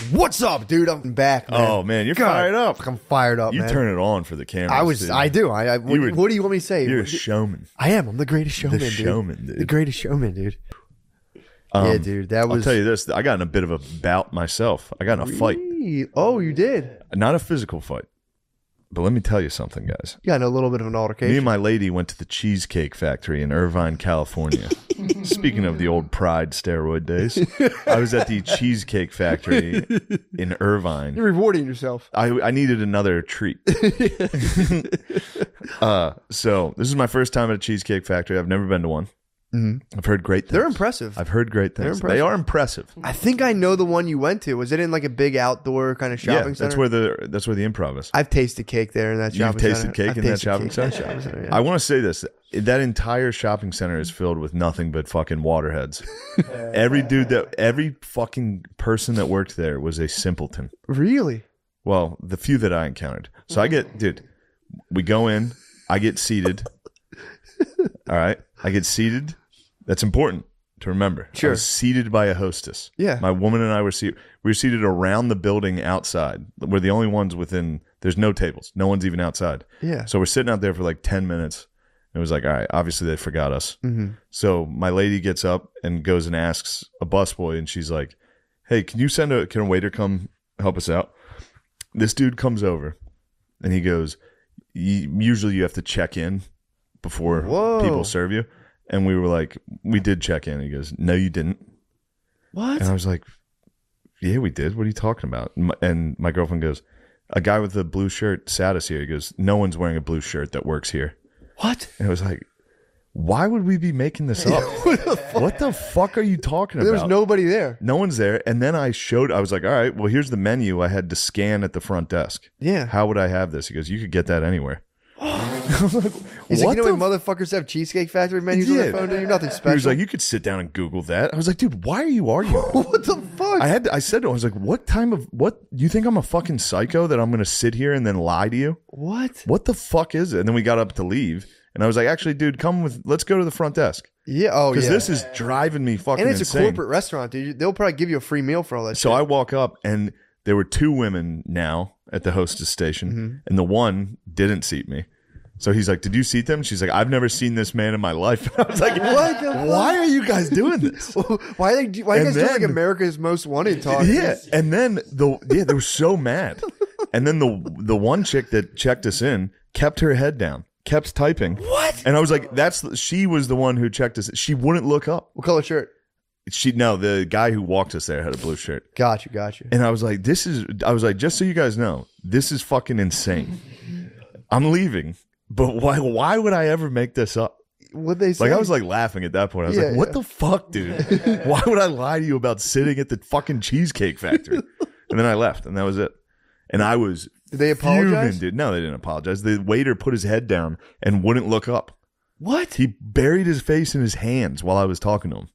What's up, dude? I'm back, man. Oh man, you're fired up. I'm fired up, You man. turn it on for the camera. I do. What do you want me to say? You're a showman. I am. I'm the greatest showman, The showman, dude. The greatest showman, dude. Yeah, dude. That was. I'll tell you this. I got in a bit of a bout myself. I got in a fight. Oh, you did? Not a physical fight. But let me tell you something, guys. You got in a little bit of an altercation. Me and my lady went to the Cheesecake Factory in Irvine, California. Speaking of the old Pride steroid days, I was at the Cheesecake Factory in Irvine. You're rewarding yourself. I needed another treat. So this is my first time at a Cheesecake Factory. I've never been to one. Mm-hmm. I've heard great things. They're impressive. I've heard great things. They are impressive. I think I know the one you went to. Was it in like a big outdoor kind of shopping center? That's where the Improv is. I've tasted cake there in that shopping center. You've tasted cake in that shopping center? Yeah. I want to say this. That entire shopping center is filled with nothing but fucking waterheads. Every fucking person that worked there was a simpleton. Really? Well, the few that I encountered. So we go in, I get seated. All right. I get seated. That's important to remember. Sure. I was seated by a hostess. Yeah. My woman and I were seated. We were seated around the building outside. We're the only ones within. There's no tables. No one's even outside. Yeah. So we're sitting out there for like 10 minutes. It was like, all right, obviously they forgot us. Mm-hmm. So my lady gets up and goes and asks a busboy, and she's like, hey, can a waiter come help us out? This dude comes over, and he goes, usually you have to check in before people serve you. And we were like, we did check in. He goes, no, you didn't. What? And I was like, yeah, we did. What are you talking about? And my girlfriend goes, a guy with a blue shirt sat us here. He goes, no one's wearing a blue shirt that works here. What? And I was like, why would we be making this up? What the fuck are you talking about? There was nobody there. No one's there. And then I was like, all right, well, here's the menu I had to scan at the front desk. Yeah. How would I have this? He goes, you could get that anywhere. He's like, you know when motherfuckers have Cheesecake Factory menus on their phone? You're nothing special. He was like, you could sit down and Google that. I was like, dude, why are you arguing? What the fuck? I said to him, I was like, what? You think I'm a fucking psycho that I'm going to sit here and then lie to you? What? What the fuck is it? And then we got up to leave. And I was like, actually, dude, let's go to the front desk. Yeah. Oh, yeah. Because this is driving me fucking insane. And it's a corporate restaurant, dude. They'll probably give you a free meal for all that shit. So I walk up, and there were two women now at the hostess station, and the one didn't seat me. So he's like, did you seat them? She's like, I've never seen this man in my life. I was like, what? Why are you guys doing this? Why are you guys doing like America's Most Wanted talk? Yeah. And then they were so mad. And then the one chick that checked us in kept her head down, kept typing. What? And I was like, she was the one who checked us. She wouldn't look up. What color shirt? The guy who walked us there had a blue shirt. Got you. And I was like, just so you guys know, this is fucking insane. I'm leaving. But why would I ever make this up? What'd they say? Like, I was like laughing at that point. I was like, what the fuck, dude? Why would I lie to you about sitting at the fucking Cheesecake Factory? And then I left, and that was it. And I was Did they apologize? fuming, dude. No, they didn't apologize. The waiter put his head down and wouldn't look up. What? He buried his face in his hands while I was talking to him.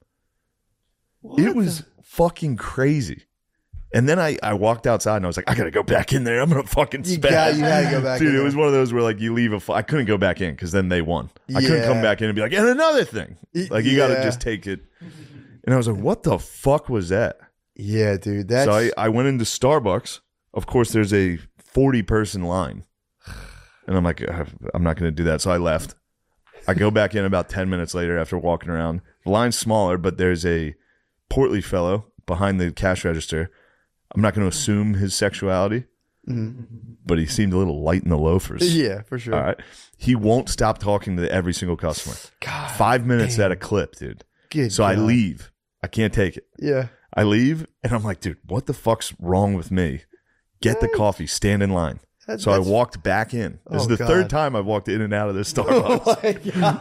It was fucking crazy. And then I walked outside and I was like, I gotta go back in there. I'm gonna fucking spaz. You had to go back in Dude, there. it was one of those where like you leave I couldn't go back in because then they won. I couldn't come back in and be like, and another thing. Like you gotta just take it. And I was like, what the fuck was that? Yeah, dude. That's... So I went into Starbucks. Of course, there's a 40-person line. And I'm like, I'm not gonna do that. So I left. I go back in about 10 minutes later after walking around. The line's smaller, but there's a portly fellow behind the cash register. I'm not going to assume his sexuality, but he seemed a little light in the loafers. Yeah, for sure. All right. He won't stop talking to every single customer. God, 5 minutes at a clip, dude. So I leave. I can't take it. Yeah. I leave, and I'm like, dude, what the fuck's wrong with me? Get the coffee. Stand in line. So I walked back in. This is the third time I've walked in and out of this Starbucks. Oh my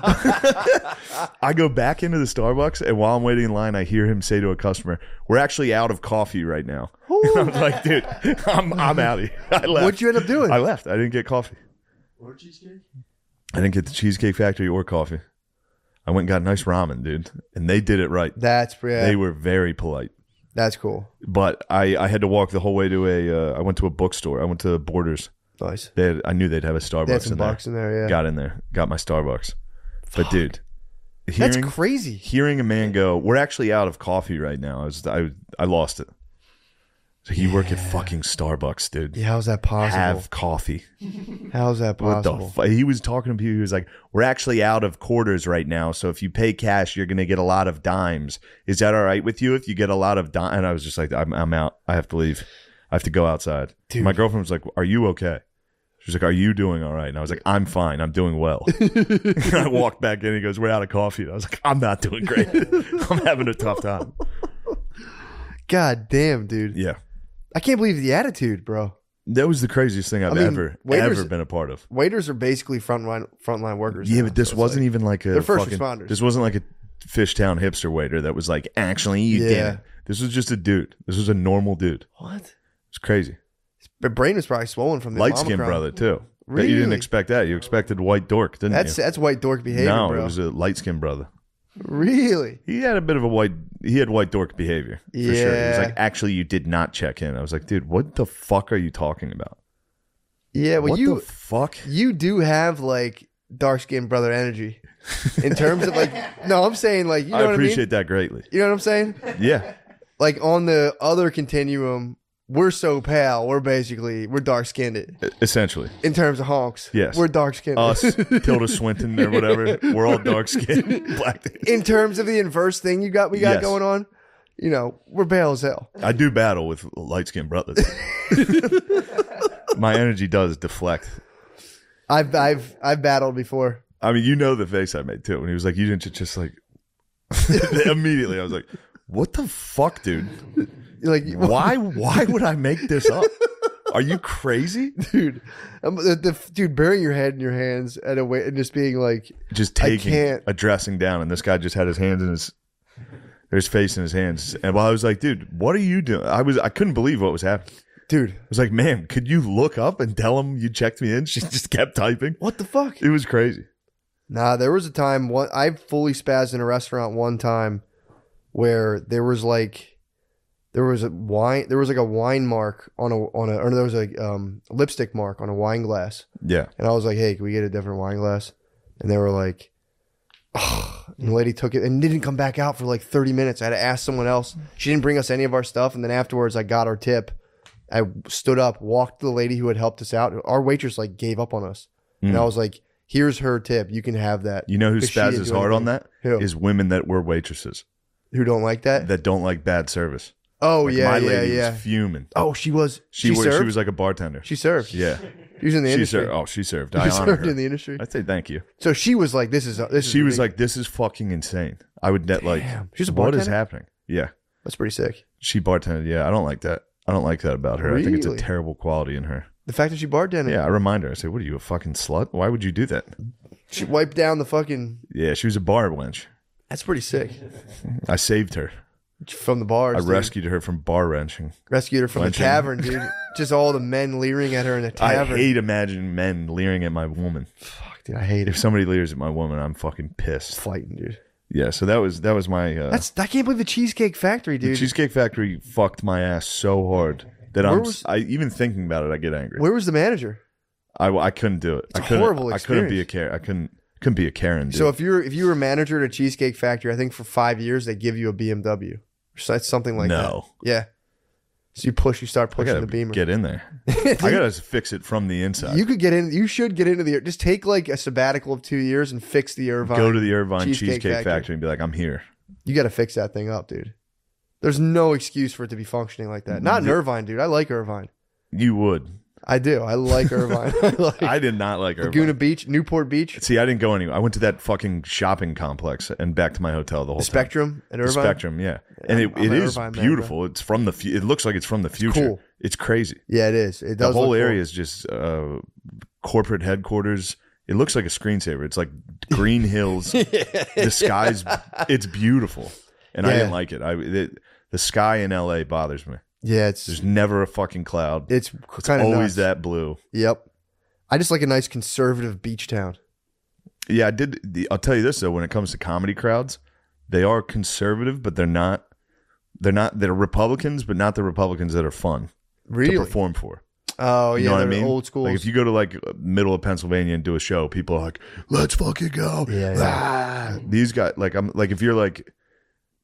God. I go back into the Starbucks, and while I'm waiting in line, I hear him say to a customer, we're actually out of coffee right now. And I was like, dude, I'm out of here. I left. What'd you end up doing? I left. I didn't get coffee. Or cheesecake? I didn't get the Cheesecake Factory or coffee. I went and got nice ramen, dude. And they did it right. They were very polite. That's cool. But I had to walk the whole way to I went to a bookstore. I went to Borders. Nice. I knew they'd have a Starbucks They had some in there. bucks in there, yeah. Got in there. Got my Starbucks. But dude, that's crazy. Hearing a man go, we're actually out of coffee right now. I lost it. So you work at fucking Starbucks, dude. Yeah, how's that possible? Have coffee. How's that possible? What the he was talking to people. He was like, we're actually out of quarters right now. So if you pay cash, you're going to get a lot of dimes. Is that all right with you if you get a lot of dimes? And I was just like, I'm out. I have to leave. I have to go outside. Dude. My girlfriend was like, are you okay? She was like, are you doing all right? And I was like, I'm fine. I'm doing well. And I walked back in. He goes, we're out of coffee. And I was like, I'm not doing great. I'm having a tough time. God damn, dude. Yeah. I can't believe the attitude, bro. That was the craziest thing I've ever been a part of. Waiters are basically frontline workers. Yeah, now, but this so wasn't even like a they're first responders. This wasn't like a Fishtown hipster waiter that was like, actually, you didn't. This was just a dude. This was a normal dude. What? It's crazy. His brain was probably swollen from the light-skinned brother too. Really? You didn't expect that. You expected white dork, didn't you? That's white dork behavior, no, bro. it was a light-skinned brother. Really? He had a bit of he had white dork behavior. For sure. He was Yeah. like, actually, you did not check in. I was like, dude, what the fuck are you talking about? Yeah, well, What the fuck? you do have like dark skinned brother energy in terms of like. No, I'm saying like you know I what I mean. appreciate that greatly. You know what I'm saying? Yeah. Like on the other continuum, we're so pale. We're dark skinned Essentially. in terms of honks. Yes. We're dark skinned. Us, Tilda Swinton or whatever, we're all dark-skinned black dudes. In terms of the inverse thing we got Yes. going on, you know, we're pale as hell. I do battle with light-skinned brothers. My energy does deflect. I've battled before. I mean, you know the face I made too when he was like, "You didn't just like." Immediately, I was like, "What the fuck, dude? Like Why would I make this up? Are you crazy, dude? Dude, burying your head in your hands at a way and just being like, Just I taking can't. a dressing down, and this guy just had his hands in his face in his hands, and while I was like, "Dude, what are you doing?" I couldn't believe what was happening. dude, I was like, "Man, could you look up and tell him you checked me in?" She just kept typing. what the fuck? It was crazy. Nah, there was a time I fully spazzed in a restaurant one time where there was like a wine mark or there was a lipstick mark on a wine glass, Yeah. and I was like, hey, can we get a different wine glass? And they were like, oh, and the lady took it and didn't come back out for like 30 minutes. I had to ask someone else. She didn't bring us any of our stuff, and then afterwards I got our tip. I stood up, walked to the lady who had helped us out. Our waitress like gave up on us, and I was like, here's her tip. You can have that. You know who 'Cause she didn't spazzes do hard on anything. that? Who? Is women that were waitresses Who don't like that? that don't like bad service. Oh, Like, yeah, my yeah, lady yeah. was fuming. Oh, she was. She served? was like a bartender. She served. Yeah. She was in the She industry. served. Oh, she served. She I honor served her. in the industry. I say thank you. So she was like, "This is." She was like, "This is fucking insane." I would net like, She's a what is bartender? happening? Yeah, "That's pretty sick." she bartended. Yeah, I don't like that. I don't like that about her. I think it's a Really? terrible quality in her. The fact that she bartended. Yeah, I remind her. I say, "What are you, a fucking slut? Why would you do that?" She wiped down the fucking. Yeah, she was a bar wench. That's pretty sick. I saved her. From the bars. I dude. rescued her from bar wrenching. Rescued her from the Wenching. tavern, dude. Just all the men leering at her in the I tavern. hate imagining men leering at my woman. Fuck, dude, I hate If it. somebody leers at my woman, I'm fucking pissed. Fighting, dude. Yeah, so that was my. I can't believe the Cheesecake Factory, the dude. Cheesecake Factory fucked my ass so hard that I even thinking about it, I get angry. Where was the manager? I couldn't do it. It's a I couldn't, horrible I couldn't be a experience. Karen. I couldn't be a Karen. Dude. So if you were a manager at a Cheesecake Factory, I think for 5 years they give you a BMW. So that's something like that. No. Yeah. So you start I pushing gotta the Beamer. get in there. I gotta fix it from the inside. You could get in. You should get into the. Just take like a sabbatical of 2 years and fix the Irvine. Go to the Irvine Cheesecake Cheesecake Factory. Factory and be like, I'm here. You got to fix that thing up, dude. There's no excuse for it to be functioning like that. Not in Irvine, dude. I like Irvine. You would. I do. I like Irvine. I did not like Irvine. Laguna Beach, Newport Beach, See, I didn't go anywhere. I went to that fucking shopping complex and back to my hotel the whole the time. Spectrum at The Irvine. Spectrum, yeah. And I'm it an is Irvine man, beautiful. It's from the. It looks like it's from the future. cool. It's crazy. Yeah, it is. It The does. whole look area cool. is just corporate headquarters. It looks like a screensaver. It's like green hills. The sky's. It's beautiful, and I Yeah. didn't like it. The sky in LA bothers me. Yeah, There's never a fucking cloud. it's It's kind of always nuts. that blue. Yep. I just like a nice conservative beach town. Yeah, I did. I'll tell you this though: when it comes to comedy crowds, they are conservative, but they're not. They're Republicans, but not the Republicans that are fun to Really? perform for. Oh You yeah, know what I they're mean? old school. Like if you go to like middle of Pennsylvania and do a show, people are like, "Let's fucking go!" Yeah, Ah. These guys, like I'm like if you're like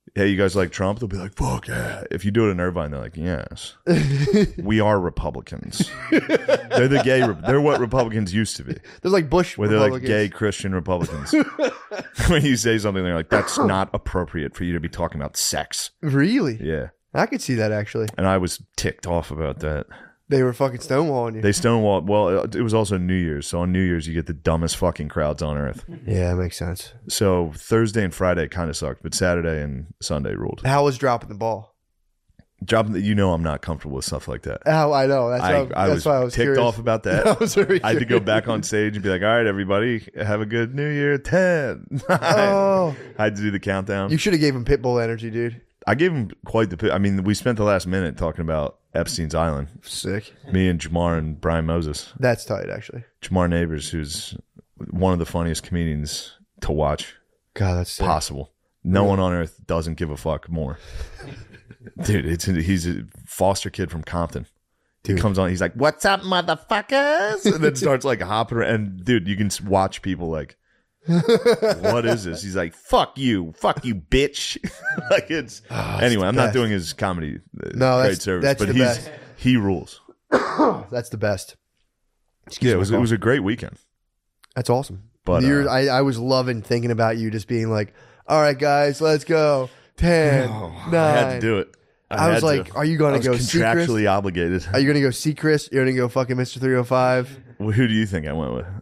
hey, you guys like Trump? They'll be like, fuck yeah. If you do it in Irvine, they're like, yes. We are Republicans. They're what Republicans used to be. They're like Bush Where they're like Republicans. gay Christian Republicans. When you say something, they're like, that's not appropriate for you to be talking about sex. Really? Yeah. I could see that actually. And I was ticked off about that. They were fucking stonewalling you. They stonewalled. Well, it was also New Year's. So on New Year's, you get the dumbest fucking crowds on earth. Yeah, that makes sense. So Thursday and Friday kind of sucked, but Saturday and Sunday ruled. How was dropping the ball? Dropping that, I'm not comfortable with stuff like that. How I know. That's why I was ticked curious. off about that. I was very I had to go curious. back on stage and be like, all right, everybody, have a good New Year. 10. Oh, I had to do the countdown. you should have gave him Pitbull energy, dude. I gave him quite the. I mean, we spent the last minute talking about Epstein's Island. Sick. Me and Jamar and Brian Moses. That's tight, actually. Jamar Neighbors, who's one of the funniest comedians to watch God, that's sick. possible. No one on earth doesn't give a fuck more. Dude, he's a foster kid from Compton. He Dude. comes on, he's like, "What's up, motherfuckers?" And then starts like hopping around. And dude, you can watch people like, what is this? He's like, fuck you, bitch. Like it's anyway. I'm not best. doing his comedy. No, great that's- service, that's but the best. he rules. That's the best. Yeah, it was a great weekend. That's awesome. But, I was loving thinking about you just being like, all right, guys, let's go. 10, 9. I had to do it. I was had like, to. are you going I to was go see Chris? contractually obligated. Are you going to go see Chris? You're going to go fucking Mr. 305? Well, who do you think I went with?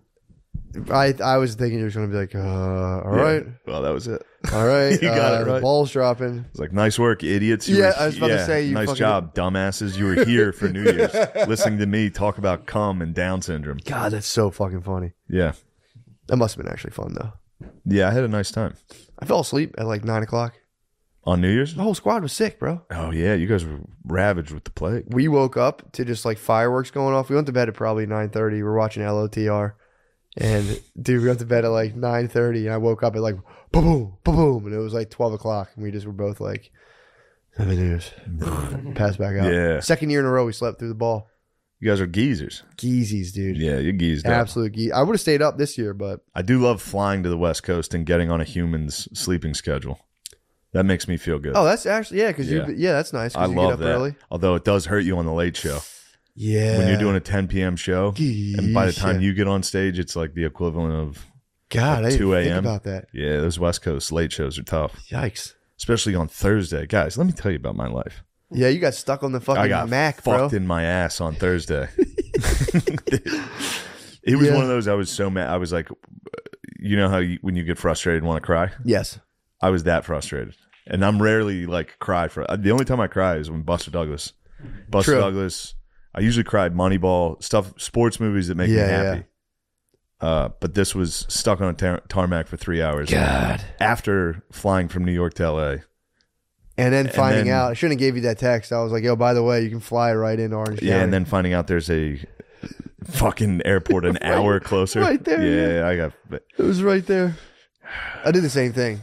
I was thinking you were going to be like, all right. Well, that was it. All right. You got it The right. ball's dropping. It's like, nice work, idiots. Yeah, I was about to say, you nice fucking- job, dumbasses. You were here for New Year's, listening to me talk about cum and Down syndrome. God, that's so fucking funny. Yeah, That must have been actually fun, though. yeah. I had a nice time I fell asleep at like 9 o'clock. on New Year's. The whole squad was sick, bro. Oh yeah, you guys were ravaged with the plague. We woke up to just like fireworks going off. We went to bed at probably 9:30. We were watching LOTR. And dude, we went to bed at like 9:30 and I woke up at like boom, boom, boom, boom. And it was like 12 o'clock. And we just were both like, Happy New Year's. Passed back out. Yeah. Second year in a row, we slept through the ball. You guys are geezers. Geezies, dude. Yeah, you geezed up. Absolute geez. I would have stayed up this year, but I do love flying to the West Coast and getting on a human's sleeping schedule. That makes me feel good. oh, that's actually, yeah, because Yeah. yeah, that's nice. 'cause I you love get up that. early. Although it does hurt you on the late show. Yeah. When you're doing a 10 p.m. show, and by the time Yeesh. you get on stage, it's like the equivalent of, God, I like didn't 2 even think a.m. about that. yeah, those West Coast late shows are tough, Yikes. especially on Thursday. Guys, let me tell you about my life. Yeah, you got stuck on the I fucking got Mac, bro. fucked in my ass on Thursday. It was Yeah. one of those, I was so mad. I was like, you know how when you get frustrated and want to cry? Yes. I was that frustrated. And I'm rarely like cry for, the only time I cry is when Buster Douglas. True. Douglas. I usually cried Moneyball, stuff, sports movies that make me Yeah, happy. But this was stuck on a tarmac for 3 hours. God. After flying from New York to LA. And then finding then- out, I shouldn't have gave you that text. I was like, yo, by the way, you can fly right into Orange County. Yeah, and then finding out there's a fucking airport an hour closer. right there, Yeah, I got. it was right there. I did the same thing.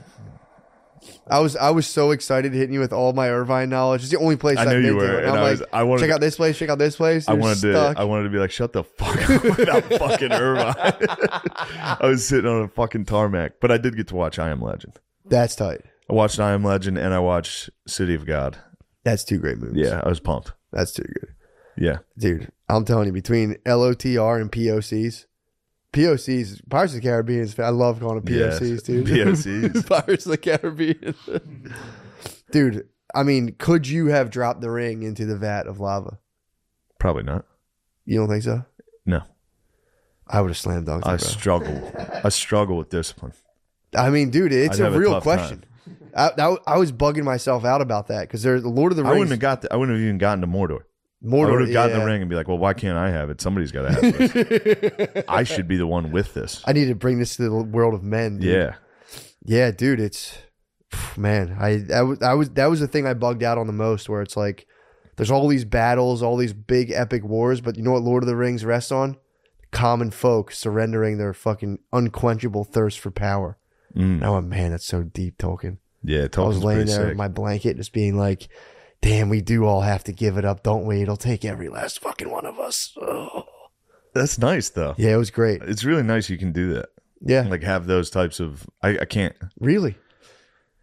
I was so excited hitting you with all my Irvine knowledge. It's the only place I I've knew been you were, to. And and I'm I wanted check to- out this place, check out this place. I You're wanted stuck. to be like, shut the fuck up without fucking Irvine. I was sitting on a fucking tarmac, but I did get to watch I Am Legend. That's tight. I watched I Am Legend and I watched City of God. That's two great movies. Yeah, I was pumped. That's too good. Yeah, Dude, I'm telling you, between LOTR and POCs, Pirates of the Caribbean is, I love calling it POCs, Yes. dude. POCs. Pirates of the Caribbean. Dude, I mean, could you have dropped the ring into the vat of lava? probably not. You don't think so? No, I would have slam dunked I it, bro. struggle with discipline. I mean, dude, it's I'd a have a real tough question. I was bugging myself out about that because there's the Lord of the I Rings. wouldn't have even gotten to Mordor. I Mordor, would have gotten yeah. the ring and be like, well, why can't I have it? Somebody's got to have this. I should be the one with this. I need to bring this to the world of men. Dude. Yeah. Yeah, dude, it's man. That was the thing I bugged out on the most, where it's like there's all these battles, all these big epic wars, but you know what Lord of the Rings rests on? Common folk surrendering their fucking unquenchable thirst for power. Mm. Oh man, that's so deep, Tolkien. Yeah, I was Tolkien's laying pretty there in sick. my blanket, just being like, "Damn, we do all have to give it up, don't we? It'll take every last fucking one of us." Oh. That's nice, though. Yeah, it was great. It's really nice you can do that. Yeah, Like, have those types of... I can't... really.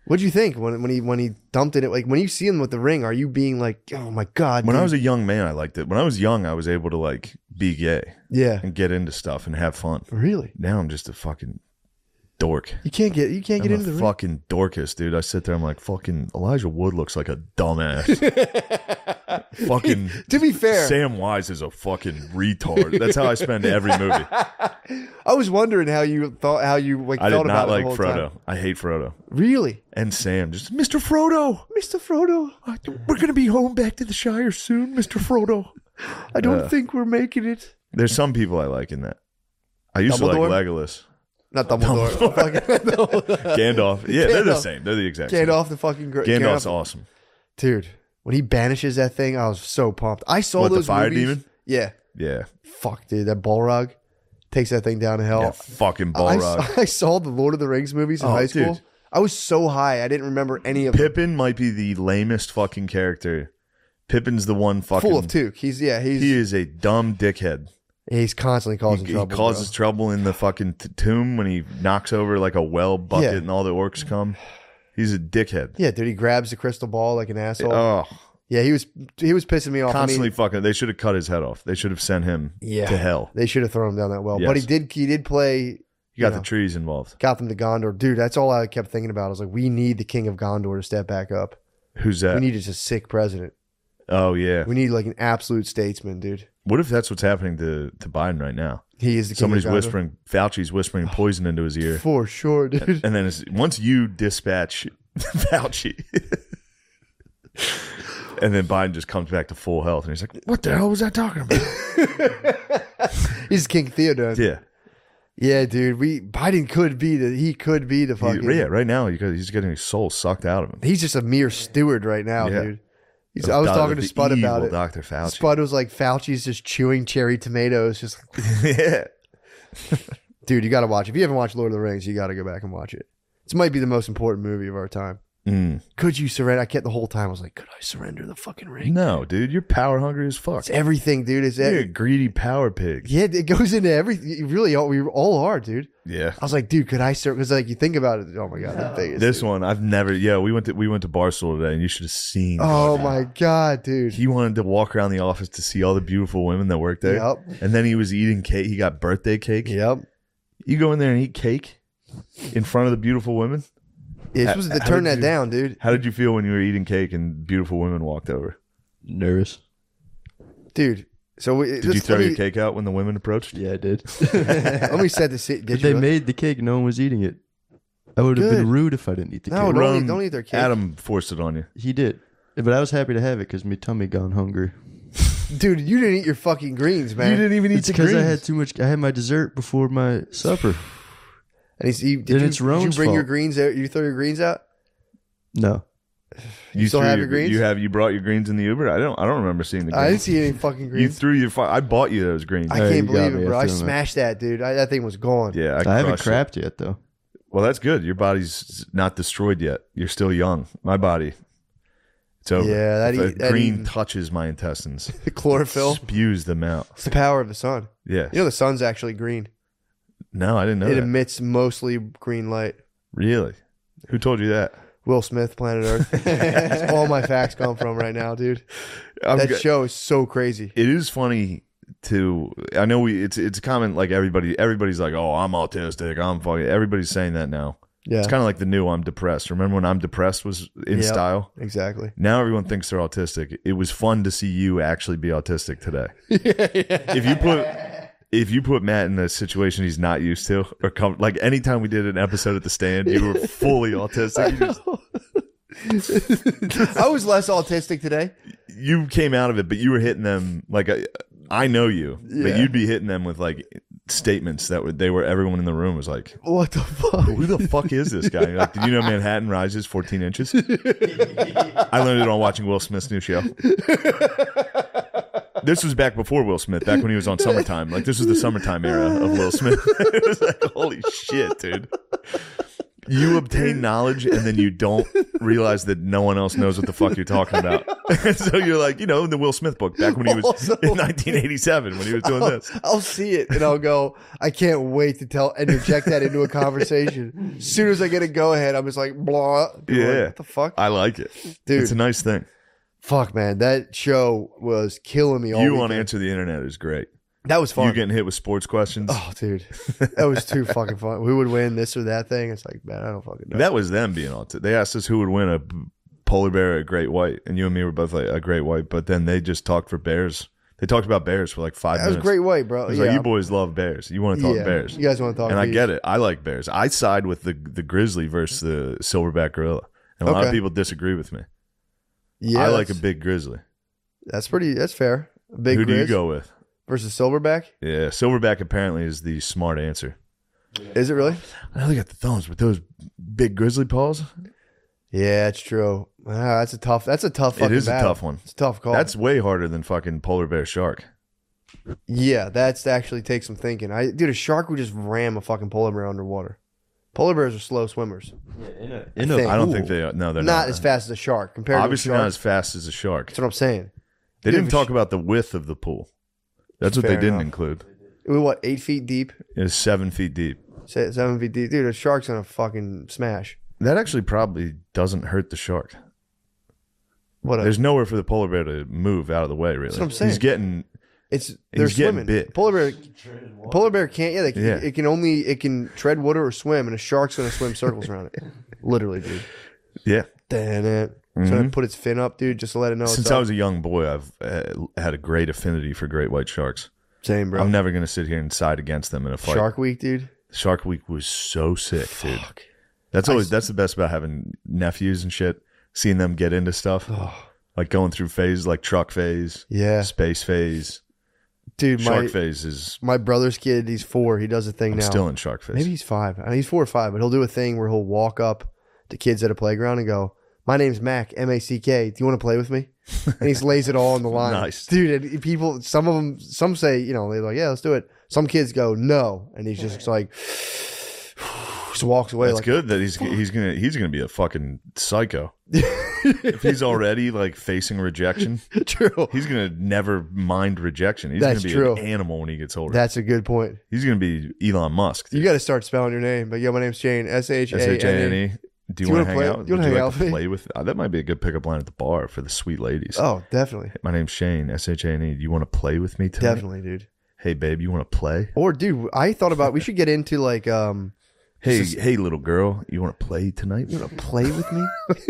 What'd you think when he dumped it? Like when you see him with the ring, are you being like, oh my god? When dude. I was a young man, I liked it. When I was young, I was able to like be gay yeah, and get into stuff and have fun. really, Now I'm just a fucking dork. you can't get I'm into a the ring. fucking dorcas, dude. I sit there, I'm like, fucking Elijah Wood looks like a dumbass. Fucking To be fair, Sam Wise is a fucking retard. That's how I spend every movie. I was wondering how you like I felt did about not it like the whole Frodo. time. I hate Frodo. Really, And Sam, just Mr. Frodo. Mr. Frodo? We're gonna be home back to the Shire soon, Mr. Frodo. I don't think we're making it. There's some people I like in that. I used to Dumbledore? like Legolas. Not Dumbledore. Fucking Gandalf. Yeah, they're the Gandalf. same. They're the exact same. Gandalf, the fucking Gandalf's awesome. dude. When he banishes that thing, I was so pumped. I saw What, the those fire movies. demon? Yeah, Yeah. fuck, dude, that Balrog takes that thing down to hell. Yeah, fucking I Balrog. saw the Lord of the Rings movies in Oh, high school. dude. I was so high, I didn't remember any of them. Pippin might be the lamest fucking character. Pippin's the one fucking... Full of toque. He is a dumb dickhead. he's constantly causing He trouble. causes trouble in the fucking tomb when he knocks over like a well bucket Yeah. and all the orcs come. He's a dickhead. Yeah, dude, he grabs the crystal ball like an asshole. Oh, Yeah, he was pissing me off. constantly I mean, fucking... They should have cut his head off. They should have sent him Yeah. to hell. they should have thrown him down that well. Yes. But he did play. You got know, the trees involved. got them to Gondor. Dude, that's all I kept thinking about. I was like, we need the King of Gondor to step back up. Who's that? We need just a sick president. Oh, yeah. We need like an absolute statesman, dude. What if that's what's happening to Biden right now? He is the Somebody's King of Gondor. whispering, Fauci's whispering poison into his ear. For sure, dude. And then once you dispatch Fauci, and then Biden just comes back to full health, and he's like, "What the hell was I talking about?" He's King Theoden. Yeah, Yeah, dude. Biden could be the fucking. yeah. Right now, he's getting his soul sucked out of him. He's just a mere steward right now, Yeah. dude. I was talking to Spud about it. Dr. Fauci. Spud was like, Fauci's just chewing cherry tomatoes. Just, Yeah, dude, you got to watch. If you haven't watched Lord of the Rings, you got to go back and watch it. This might be the most important movie of our time. Could you surrender? I kept the whole time. I was like, could I surrender the fucking ring? no, dude, you're power hungry as fuck. It's everything, dude. It's You're a greedy power pig. yeah, it goes into everything. You really, we all are, dude. Yeah. I was like, dude, could I serve? Because like you think about it, oh my god, that thing is. This dude. one, I've never. Yeah, we went to Barstool today, and you should have seen. Oh my god, dude. He wanted to walk around the office to see all the beautiful women that work there. Yep. And then he was eating cake. He got birthday cake. Yep. You go in there and eat cake in front of the beautiful women. You're supposed to How turn did that you- down, dude. How did you feel when you were eating cake and beautiful women walked over? Nervous. Dude. So Did you throw your cake out when the women approached? Yeah, I did. Let me set the scene. Did they you? made the cake. No one was eating it. I would have Good. been rude if I didn't eat the No, cake. don't eat their cake. Adam forced it on you. He did. But I was happy to have it because my tummy gone hungry. Dude, you didn't eat your fucking greens, man. You didn't even eat It's the because greens. I had too much. I had my dessert before my supper. And did Then you, it's did you Roan's bring your fault. greens out? You throw your greens out? No. You still threw have your greens? You brought your greens in the Uber? I don't remember seeing the I didn't greens. see any fucking You greens. threw your. I bought you those greens. I Hey, can't you got believe me. it, bro. I I feel that. smashed that, dude. That thing was gone. Yeah, I haven't crushed it. crapped yet though. Well, that's good. Your body's not destroyed yet. You're still young. My body, it's over. Yeah, If that green eating- touches my intestines, The chlorophyll. spews them out. It's the power of the sun. Yeah. You know the sun's actually green. No, I didn't know It that. emits mostly green light. Really? Who told you that? Will Smith, Planet Earth. That's all my facts come from right now, dude. I'm That go- show is so crazy. It is funny to. I know it's common. Like everybody's like, oh, I'm autistic. I'm fucking. Everybody's saying that now. Yeah, It's kind of like the new I'm depressed. Remember when I'm depressed was in Yep. style? exactly. Now everyone thinks they're autistic. It was fun to see you actually be autistic today. If you put Matt in a situation he's not used to, or like anytime we did an episode at the stand, you were fully autistic. I was less autistic today. You came out of it, but you were hitting them like I know you, but Yeah. you'd be hitting them with like statements that everyone in the room was like, What the fuck? who the fuck is this guy? Like, did you know Manhattan rises 14 inches? I learned it on watching Will Smith's new show. This was back before Will Smith, back when he was on Summertime. Like, this was the Summertime era of Will Smith. It was like, holy shit, dude. You obtain knowledge and then you don't realize that no one else knows what the fuck you're talking about. So you're like, in the Will Smith book back when he was Also- in 1987 when he was doing this. I'll see it and I'll go, I can't wait to interject that into a conversation. As soon as I get a go ahead, I'm just like, blah. People are like, Yeah. what the fuck? I like it. Dude. It's a nice thing. Fuck, man. That show was killing me all You weekend. on Answer the Internet is great. That was fun. You getting hit with sports questions. Oh, dude. That was too fucking fun. Who would win this or that thing? It's like, man, I don't fucking know. That was them being all. They asked us who would win a polar bear or a great white, and you and me were both like a great white. But then they just talked for bears. They talked about bears for like 5 That minutes. was great white, bro. It was like, you boys love bears. You want to talk bears. You guys want to talk And I bees. get it. I like bears. I side with the grizzly versus the silverback gorilla. And a lot of Okay. people disagree with me. Yeah, I like a that's- big grizzly. That's fair. A big Who do you grizz go with? versus silverback? Yeah, silverback apparently is the smart answer. Is it really? I know they got the thumbs, but those big grizzly paws, Yeah, it's true. That's a tough fucking it is a battle. tough one. It's a tough call. That's way harder than fucking polar bear shark. Yeah, that's actually takes some thinking. Dude, a shark would just ram a fucking polar bear underwater. Polar bears are slow swimmers. In a think. I don't pool. think they are. No, they're Not not. as fast as a shark compared Obviously to a not shark. as fast as a shark. That's what I'm saying. They Dude, didn't talk about the width of the pool. That's what Fair they didn't enough. include. It was what, 8 feet deep? It's 7 feet deep. 7 feet deep. Dude, a shark's gonna fucking smash. That actually probably doesn't hurt the shark. What a, There's nowhere for the polar bear to move out of the way, really. That's what I'm saying. He's getting they're he's getting swimming. bit. Polar bear can't. Yeah, Yeah. it can tread water or swim, and a shark's gonna swim circles around it. Literally, dude. yeah. Damn it. It's gonna put its fin up, dude, just to let it know. Since I was a young boy, I've had a great affinity for great white sharks. Same, bro. I'm never going to sit here and side against them in a fight. Shark Week, dude. Shark Week was so sick, dude. That's the best about having nephews and shit. Seeing them get into stuff, like going through phases, like truck phase, Yeah, space phase, dude. shark phase is. My brother's kid, he's 4. He does a thing I'm now. still in shark phase. Maybe he's 5. He's 4 or 5, but he'll do a thing where he'll walk up to kids at a playground and go, "My name's Mac, M-A-C-K. Do you want to play with me?" And he lays it all on the line. Nice. Dude, and people, some say, they're like, "Yeah, let's do it." Some kids go, "No." And he's just like, just walks away. That's like, good that he's gonna be a fucking psycho. If he's already like facing rejection, True. he's gonna never mind rejection. He's That's gonna be true. an animal when he gets older. That's a good point. He's gonna be Elon Musk. You got to start spelling your name. But yeah, my name's Shane. S-H-A-N-E. S-H-A-N-E. Do you want to hang play- out? do you Would wanna you hang like out to with me? play with? That might be a good pickup line at the bar for the sweet ladies. Oh, definitely. My name's Shane. S-H-A-N-E. Do you want to play with me tonight? Definitely, dude. Hey, babe, you want to play? Or, dude, I thought about, we should get into like, Hey, little girl, you want to play tonight? you want to play with me?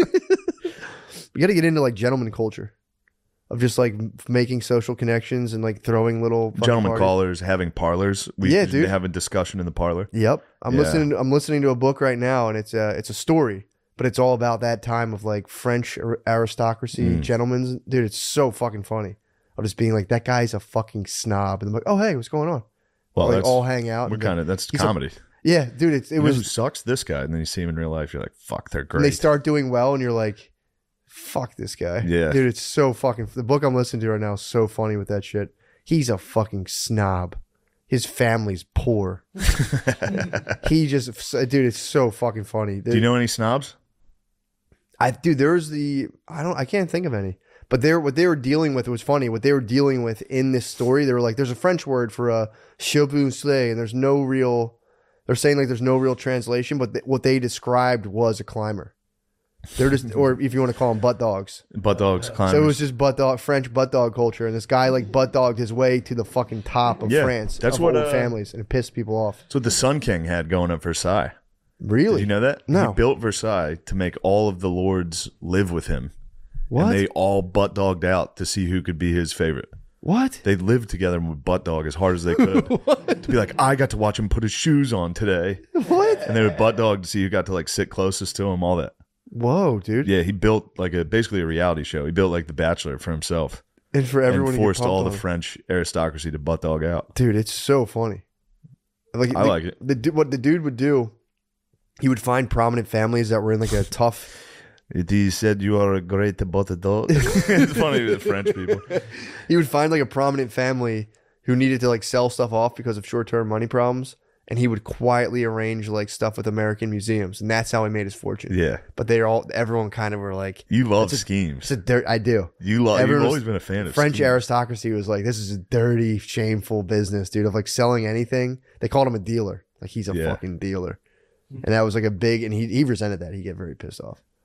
We got to get into like gentleman culture of just like making social connections and like throwing little fucking Gentlemen parties. callers, having parlors. We Yeah, dude. have a discussion in the parlor. Yep, I'm Yeah. listening. I'm listening to a book right now, and it's a story, but it's all about that time of like French aristocracy, gentlemen's. Dude, it's so fucking funny. Of just being like, that guy's a fucking snob, and I'm like, oh hey, what's going on? Well, like that's all hang out. we're and kind of that's he's a- comedy. yeah, dude. It You know who was. sucks? This guy, and then you see him in real life. You're like, fuck, they're And great. they start doing well, and you're like, fuck this guy. Yeah. dude, it's so fucking. The book I'm listening to right now is so funny with that shit. He's a fucking snob. His family's poor. He just, dude, it's so fucking funny. Do you know any snobs? I can't think of any. But what they were dealing with was funny. What they were dealing with in this story, they were like, there's a French word for a chapoulet, and there's no real. They're saying like there's no real translation, but what they described was a climber. They're just, or if you want to call them butt dogs. Butt dogs, climbers. So it was just French butt dog culture, and this guy like butt dogged his way to the fucking top of Yeah, France. that's of what, old families, and it pissed people off. That's what the Sun King had going at Versailles. Really? Did you know that? No. He built Versailles to make all of the lords live with him. What? And they all butt dogged out to see who could be his favorite. What? They lived together and would butt dog as hard as they could. To be like, I got to watch him put his shoes on today. What? And they would butt dog to see who got to like sit closest to him, all that. Whoa, dude! Yeah, he built like basically a reality show. He built like The Bachelor for himself. And for everyone and to get forced all pumped the on. French aristocracy to butt dog out. Dude, it's so funny. Like I like it. What the dude would do, he would find prominent families that were in like a tough. He said you are a great butt dog. It's funny with the French people. He would find like a prominent family who needed to like sell stuff off because of short-term money problems, and he would quietly arrange like stuff with American museums, and that's how he made his fortune. Yeah. But everyone kind of were like, You love schemes. I do. You've Everyone always was- been a fan of French schemes. aristocracy was like, this is a dirty, shameful business, dude, of like selling anything. They called him a dealer. Like he's a Yeah. fucking dealer. And that was like a big, and he resented that. He'd get very pissed off.